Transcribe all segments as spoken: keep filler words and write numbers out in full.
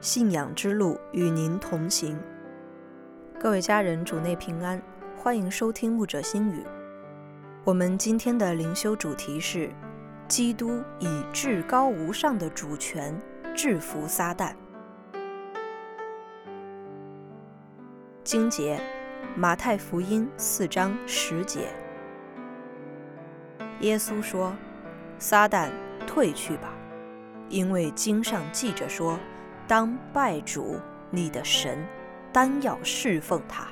信仰之路与您同行。各位家人，主内平安，欢迎收听牧者心语。我们今天的灵修主题是基督以至高无上的主权制服撒旦。经节马太福音四章十节，耶稣说：撒旦退去吧，因为经上记着说，当拜主你的神，单要侍奉他。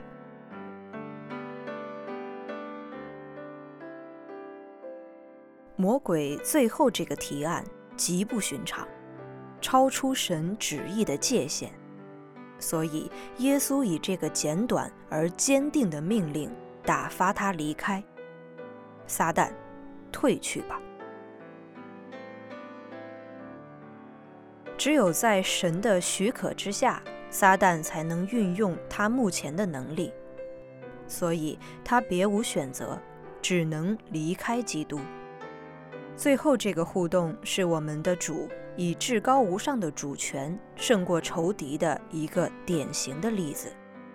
魔鬼最后这个提案极不寻常，超出神旨意的界限，所以耶稣以这个简短而坚定的命令打发他离开。撒旦，退去吧。只有在神的许可之下，撒旦才能运用他目前的能力，所以他别无选择，只能离开基督。最后这个互动是我们的主以至高无上的主权胜过仇敌的一个典型的例子。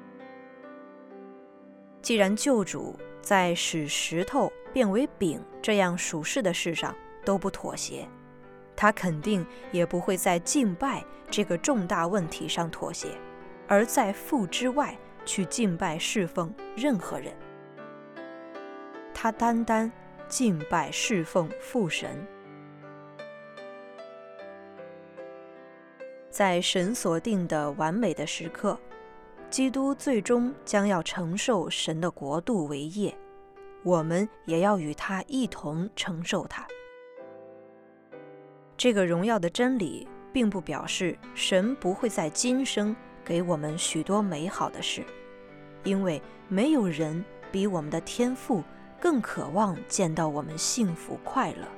既然救主在使石头变为饼这样属世的事上都不妥协，他肯定也不会在敬拜这个重大问题上妥协，而在父之外去敬拜侍奉任何人。他单单敬拜侍奉父神。在神所定的完美的时刻，基督最终将要承受神的国度为业，我们也要与他一同承受它。这个荣耀的真理并不表示神不会在今生给我们许多美好的事，因为没有人比我们的天父更渴望见到我们幸福快乐。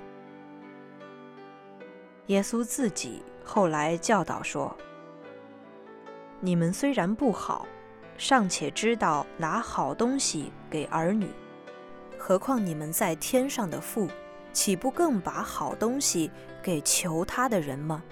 耶稣自己后来教导说：你们虽然不好，尚且知道拿好东西给儿女，何况你们在天上的父，岂不更把好东西给求他的人吗？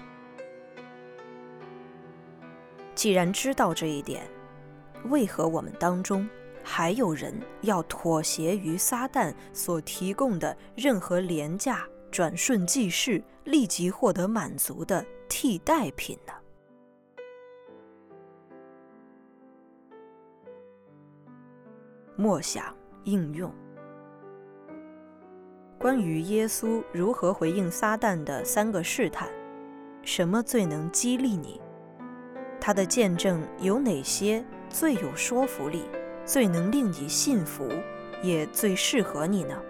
既然知道这一点，为何我们当中还有人要妥协于撒旦所提供的任何廉价、转瞬即逝、立即获得满足的替代品呢？默想应用。关于耶稣如何回应撒旦的三个试探，什么最能激励你？他的见证有哪些最有说服力，最能令你信服，也最适合你呢？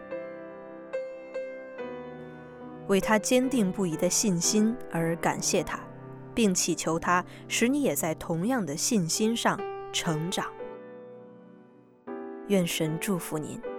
为他坚定不移的信心而感谢他，并祈求他使你也在同样的信心上成长。愿神祝福您。